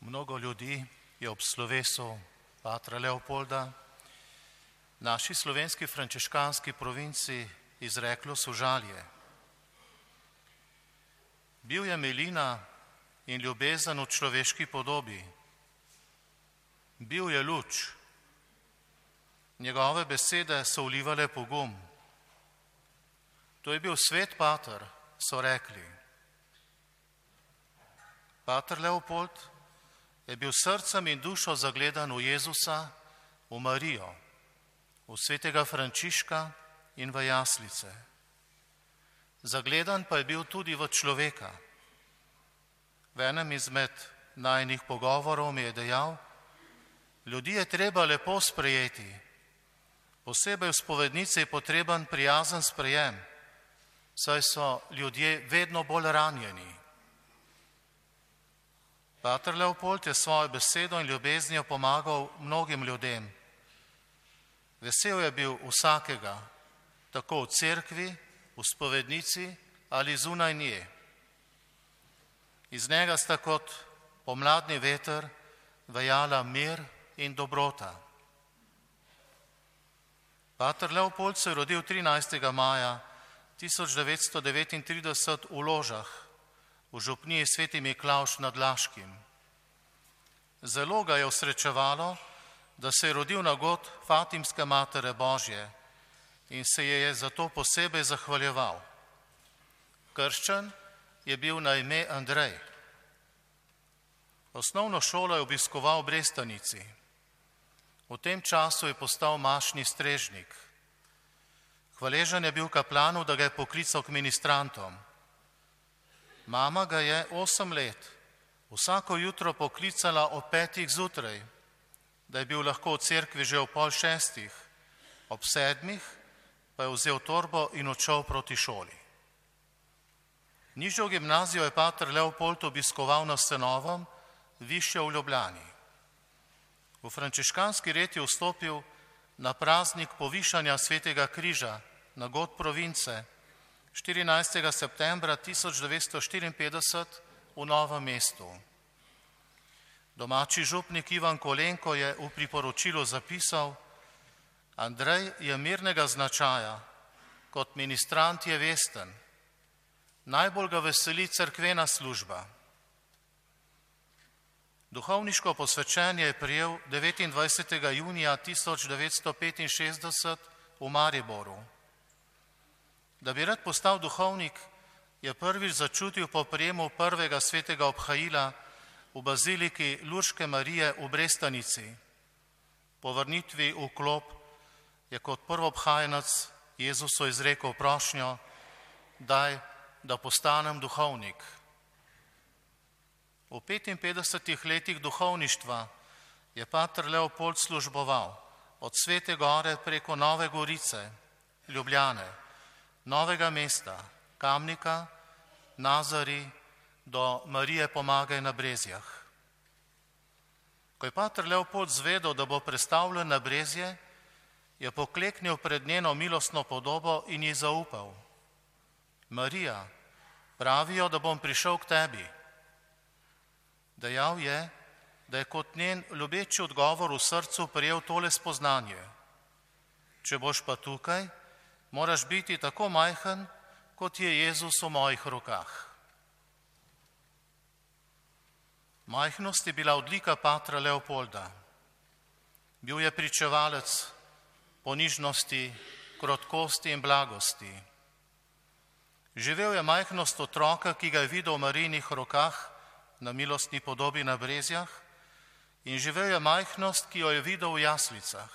Mnogo ljudi je ob slovesu patra Leopolda naši slovenski frančiškanski provinci izreklo sožalje. Bil je milina in ljubezen v človeški podobi. Bil je luč. Njegove besede so vlivale pogum. To je bil svet pater, so rekli. Pater Leopold je bil srcem in dušo zagledan v Jezusa, v Marijo, v svetega Frančiška in v jaslice. Zagledan pa je bil tudi v človeka. V enem izmed najinih pogovorov mi je dejal, ljudi je treba lepo sprejeti, posebej v spovednici je potreben prijazen sprejem, saj so ljudje vedno bolj ranjeni. Pater Leopold je svojo besedo in ljubeznijo pomagal mnogim ljudem. Vesel je bil vsakega, tako v cerkvi, v spovednici ali zunaj nje. Iz njega sta kot pomladni veter vejala mir in dobrota. Pater Leopold se je rodil 13. maja 1939 v Ložah, v župniji Sveti Miklavž nad Laškim. Zelo ga je osrečevalo, da se je rodil na god Fatimske Matere Božje in se je zato posebej zahvaljeval. Krščen je bil na ime Andrej. Osnovno šolo je obiskoval v Brestanici. V tem času je postal mašni strežnik. Hvaležen je bil kaplanu, da ga je poklical k ministrantom. Mama ga je 8 let vsako jutro poklicala ob 5. zjutraj, da je bil lahko v cerkvi že ob 5:30, ob 7. pa je vzel torbo in odšel proti šoli. Nižjo gimnazijo je pater Leopold obiskoval na Senovem, višjo v Ljubljani. V frančiškanski red je vstopil na praznik povišanja Svetega križa na god province 14. septembra 1954 v Novem mestu. Domači župnik Ivan Kolenko je v priporočilu zapisal: Andrej je mirnega značaja, kot ministrant je vesten. Najbolj ga veseli cerkvena služba. Duhovniško posvečenje je prijel 29. junija 1965 v Mariboru. Da bi rad postal duhovnik, je prvič začutil po prijemu prvega svetega obhajila v baziliki Lurške Marije v Brestanici. Po vrnitvi v klop je kot prvobhajenec Jezusu izrekel prošnjo: daj, da postanem duhovnik. V 55 letih duhovništva je pater Leopold služboval od Svete Gore preko Nove Gorice, Ljubljane, Novega mesta, Kamnika, Nazari do Marije Pomagaj na Brezjah. Ko je pater Leopold zvedel, da bo prestavljen na Brezje, je pokleknil pred njeno milostno podobo in ji zaupal: Marija, pravijo, da bom prišel k tebi. Dejal je, da je kot njen ljubeči odgovor v srcu prejel tole spoznanje: če boš pa tukaj, moraš biti tako majhen, kot je Jezus v mojih rokah. Majhnost je bila odlika patra Leopolda. Bil je pričevalec ponižnosti, krotkosti in blagosti. Živel je majhnost otroka, ki ga je videl v Marijinih rokah na milostni podobi na Brezjah, in živel je majhnost, ki jo je videl v jaslicah.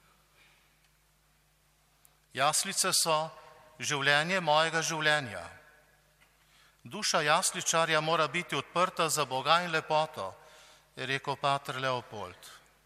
Jaslice so življenje mojega življenja. Duša jasličarja mora biti odprta za Boga in lepoto, je rekel pater Leopold.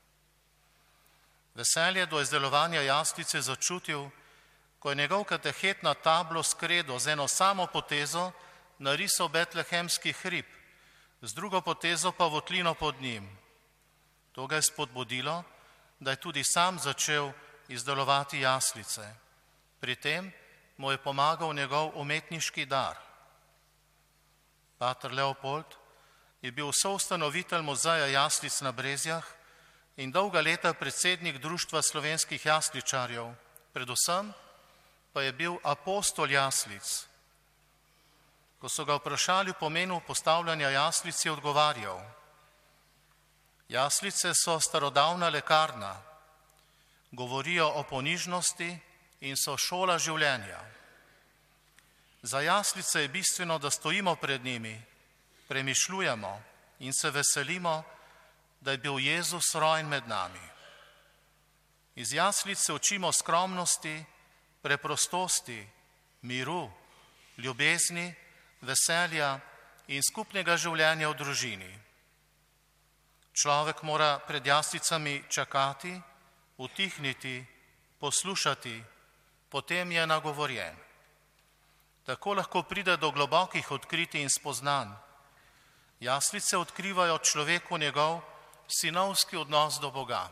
Veselje do izdelovanja jaslice je začutil, ko je njegov katehet na tablo s kredo z eno samo potezo narisal betlehemski hrib, z drugo potezo pa votlino pod njim. To ga je spodbudilo, da je tudi sam začel izdelovati jaslice. Pri tem mu je pomagal njegov umetniški dar. Pater Leopold je bil soustanovitelj muzeja jaslic na Brezjah in dolga leta predsednik Društva slovenskih jasličarjev, predvsem pa je bil apostol jaslic. Ko so ga vprašali o pomenu postavljanja jaslic, je odgovarjal: jaslice so starodavna lekarna, govorijo o ponižnosti in so šola življenja. Za jaslice je bistveno, da stojimo pred njimi, premišljujemo in se veselimo, da je bil Jezus rojen med nami. Iz jaslic se učimo skromnosti, preprostosti, miru, ljubezni, veselja in skupnega življenja v družini. Človek mora pred jaslicami čakati, utihniti, poslušati, potem je nagovorjen. Tako lahko pride do globokih odkritij in spoznanj. Jaslice odkrivajo človeku njegov sinovski odnos do Boga.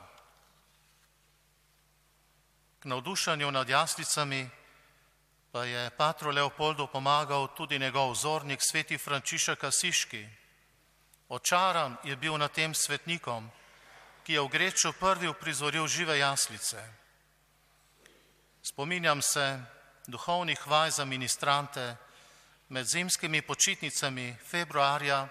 K navdušenju nad jaslicami pa je patru Leopoldu pomagal tudi njegov vzornik, sveti Frančišek Asiški. Očaran je bil nad tem svetnikom, ki je v Greču prvi uprizoril žive jaslice. Spominjam se duhovnih vaj za ministrante med zimskimi počitnicami februarja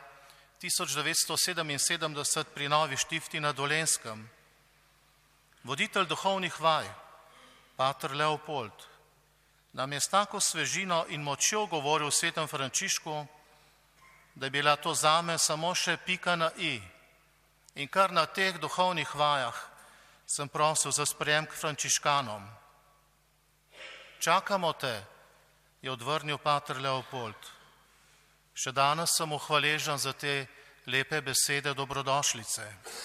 1977 pri Novi Štifti na Dolenjskem. Voditelj duhovnih vaj, pater Leopold, nam je s tako svežino in močjo govoril o svetem Frančišku, da je bila to zame samo še pika na i. In kar na teh duhovnih vajah sem prosil za sprejem k frančiškanom. Čakamo te, je odvrnil pater Leopold. Še danes sem mu hvaležen za te lepe besede dobrodošlice.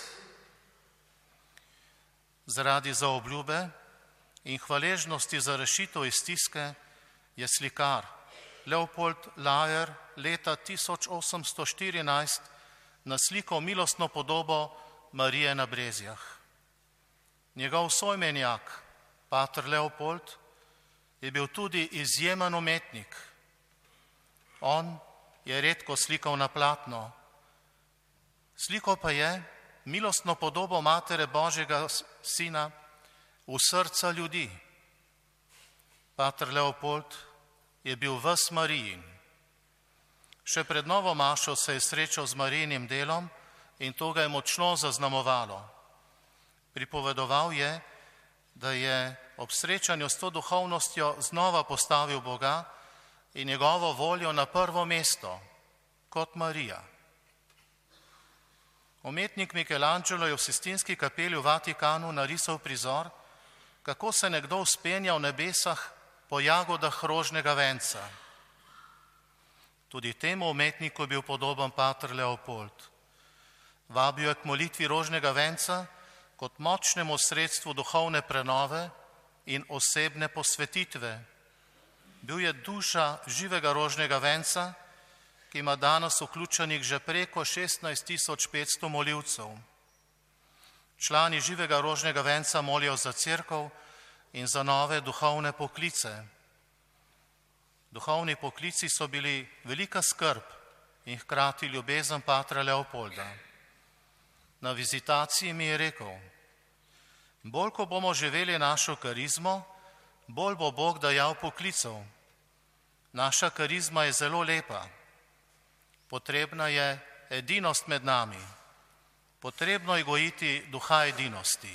Zaradi zaobljube in hvaležnosti za rešitev iz stiske je slikar Leopold Lajer leta 1814 naslikal milostno podobo Marije na Brezjah. Njegov soimenjak, pater Leopold, je bil tudi izjemen umetnik. On je redko slikal na platno. Slikal pa je milostno podobo Matere Božjega Sina v srca ljudi. Pater Leopold je bil ves Marijin. Še pred novo mašo se je srečal z Marijinim delom in to ga je močno zaznamovalo. Pripovedoval je, da je ob srečanju s to duhovnostjo znova postavil Boga in njegovo voljo na prvo mesto, kot Marija. Umetnik Michelangelo je v Sistinski kapeli v Vatikanu narisal prizor, kako se nekdo vzpenja v nebesah po jagodah rožnega venca. Tudi temu umetniku je bil podoben pater Leopold. Vabil je k molitvi rožnega venca kot močnemu sredstvu duhovne prenove in osebne posvetitve. Bil je duša živega rožnega venca, ki ima danes vključenih že preko 16.500 molivcev. Člani živega rožnega venca molijo za cerkev in za nove duhovne poklice. Duhovni poklici so bili velika skrb in hkrati ljubezen patra Leopolda. Na vizitaciji mi je rekel: bolj ko bomo živeli našo karizmo, bolj bo Bog dajal poklicov. Naša karizma je zelo lepa. Potrebna je edinost med nami. Potrebno je gojiti duha edinosti.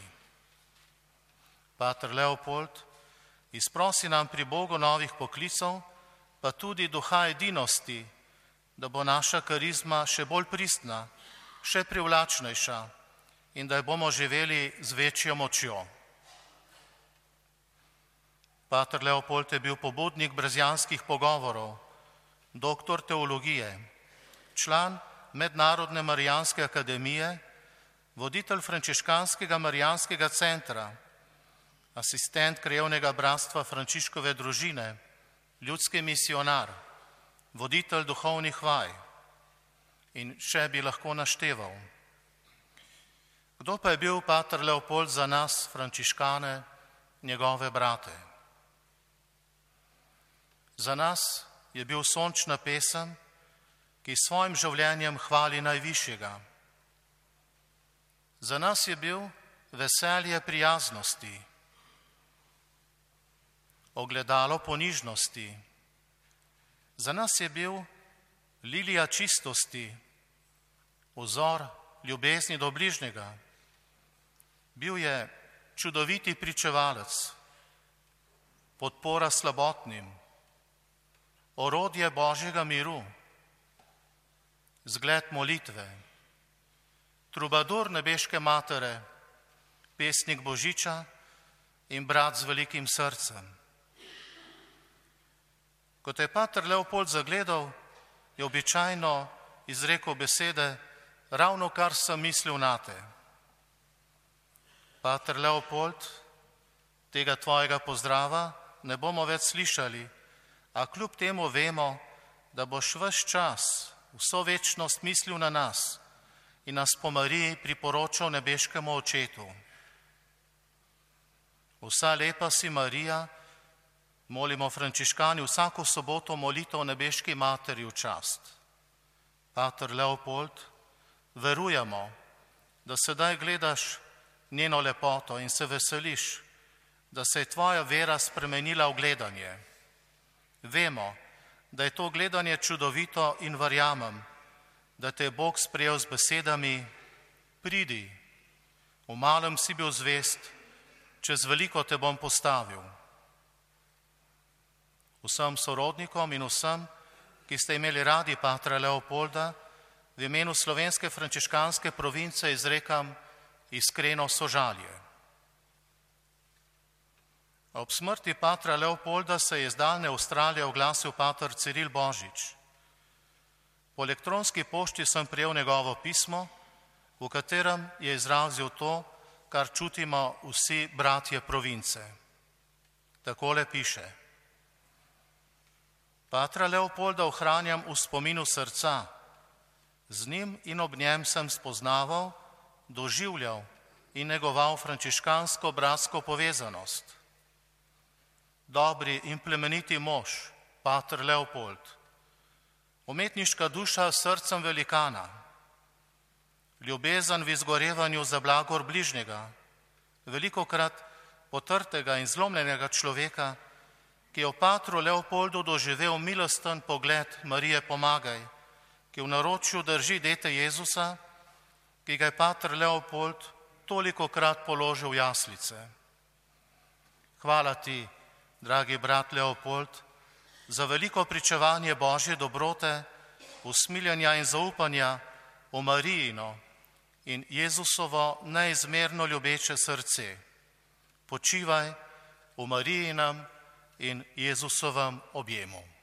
Pater Leopold izprosi nam pri Bogu novih poklicov, pa tudi duha edinosti, da bo naša karizma še bolj pristna, še privlačnejša in da jo bomo živeli z večjo močjo. Pater Leopold je bil pobudnik brezjanskih pogovorov, doktor teologije, član Mednarodne marijanske akademije, voditelj frančiškanskega marijanskega centra, asistent krajevnega bratstva Frančiškove družine, ljudski misionar, voditelj duhovnih vaj in še bi lahko našteval. Kdo pa je bil pater Leopold za nas, frančiškane, njegove brate? Za nas je bil sončna pesem, ki s svojim življenjem hvali najvišjega. Za nas je bil veselje prijaznosti, ogledalo ponižnosti. Za nas je bil lilija čistosti, vzor ljubezni do bližnjega. Bil je čudoviti pričevalec, podpora slabotnim, orodje Božjega miru, zgled molitve, trubadur nebeške matere, pesnik Božiča in brat z velikim srcem. Ko te je pater Leopold zagledal, je običajno izrekel besede: ravno kar sem mislil nate. Pater Leopold, tega tvojega pozdrava ne bomo več slišali, a kljub temu vemo, da boš ves čas, vso večnost mislil na nas in nas po Mariji priporočal nebeškemu Očetu. Vsa lepa si Marija, molimo frančiškani vsako soboto molitev nebeški materi v čast. Pater Leopold, verujemo, da sedaj gledaš njeno lepoto in se veseliš, da se je tvoja vera spremenila v gledanje. Vemo, da je to gledanje čudovito in verjamem, da te je Bog sprejel z besedami: pridi, v malem si bil zvest, čez veliko te bom postavil. Vsem sorodnikom in vsem, ki ste imeli radi patra Leopolda, v imenu slovenske frančiškanske province izrekam iskreno sožalje. Ob smrti patra Leopolda se je iz daljne Avstralije oglasil pater Ciril Božič. Po elektronski pošti sem prejel njegovo pismo, v katerem je izrazil to, kar čutimo vsi bratje province. Takole piše: Patra Leopolda ohranjam v spominu srca. Z njim in ob njem sem spoznaval, doživljal in negoval frančiškansko bratsko povezanost. Dobri in plemeniti mož, pater Leopold, umetniška duša s srcem velikana, ljubezen v izgorevanju za blagor bližnjega, velikokrat potrtega in zlomljenega človeka, ki je v patru Leopoldu doživel milosten pogled Marije Pomagaj, ki v naročju drži dete Jezusa, ki ga je pater Leopold tolikokrat položil v jaslice. Hvala ti, dragi brat Leopold, za veliko pričevanje Božje dobrote, usmiljenja in zaupanja v Marijino in Jezusovo neizmerno ljubeče srce. Počivaj v Marijinem in Jezusovem objemu.